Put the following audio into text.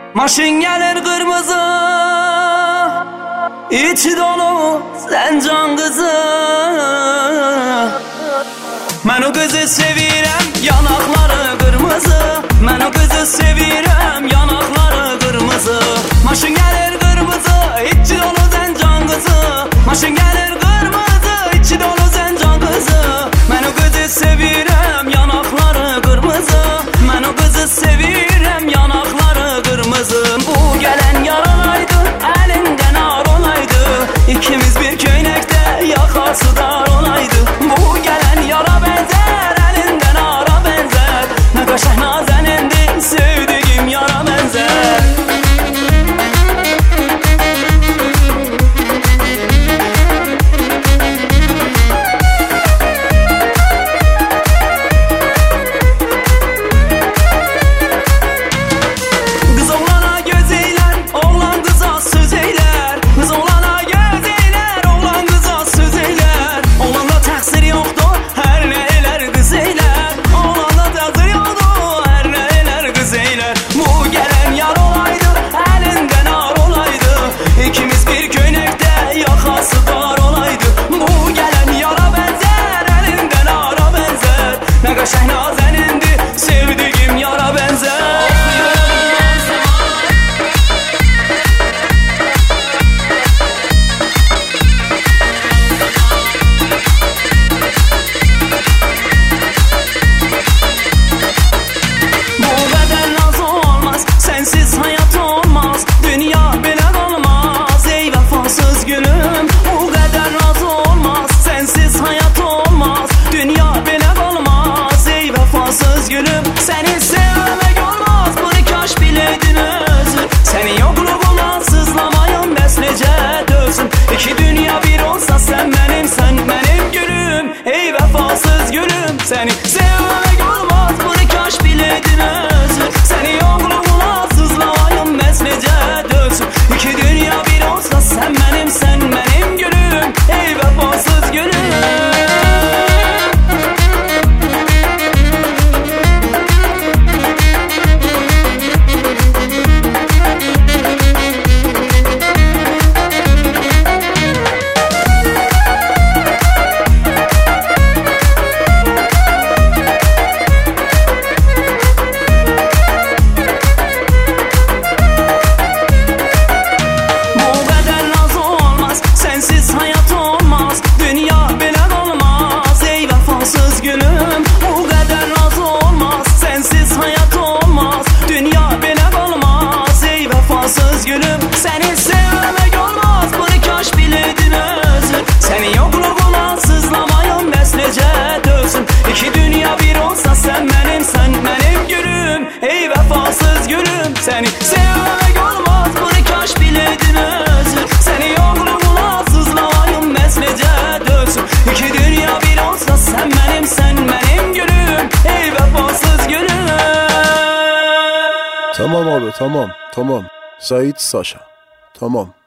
Maşın gelir kırmızı, içi dolu sen can kızı. Ben o kızı sevirem, yanakları kırmızı. Ben o kızı sevirem, yanakları kırmızı. Maşın gelir kırmızı, içi dolu sen can kızı. Maşın gelir kırmızı, içi dolu sen can kızı. Ben o kızı sevirem, yanakları kırmızı. Ben o kızı sevirem, yanakları kırmızı. Bu gelen yaralaydı, elinden ağır olaydı. İkimiz bir köynekte yakası dar olaydı. Bu gelen yara benzer, elinden ağıra benzer. Ne kaşık nazenendi, sevdiğim yara benzer. Sevdiğim yara benzer. Bu beden naz olmaz, sensiz hayat olmaz. Dünya bile kalmaz, ey vefasız gülüm. Bu kadar naz olmaz, sensiz hayat olmaz. Dünya bile kalmaz, ey vefasız gülüm. Seni sevmek olmaz, bunu kaş bileydin özür. Senin yokluğuna sızlamayın, beslice dövsün. İki dünya bir olsa sen benim, sen benim gülüm. Ey vefasız gülüm, seni sevmek olmaz, bunu kaş bileydin özür. Senin yokluğuna sızlamayın, beslice dövsün. İki dünya bir olsa sen benim, sen benim gülüm. Ey vefasız gülüm. Sensiz hayat olmaz, dünya bile kalmaz. Ey vefasız gülüm, bu kadar naz olmaz. Sensiz hayat olmaz, dünya bile kalmaz. Ey vefasız gülüm, seni sevmek olmaz, bunu kaş bileydin özür. Senin yokluğuna sızlamayın, beslice dövsün. İki dünya bir olsa sen benim, sen benim gülüm. Ey vefasız gülüm, seni sevmek olmaz, bunu kaş bileydin özür. Senin yokluğuna sızlamayın, beslice dövsün. İki dünya bir olsa sen benim, sen benim gülüm. Ey vefasız gülüm. Tamam abi, tamam. Sait Saşa. Tamam.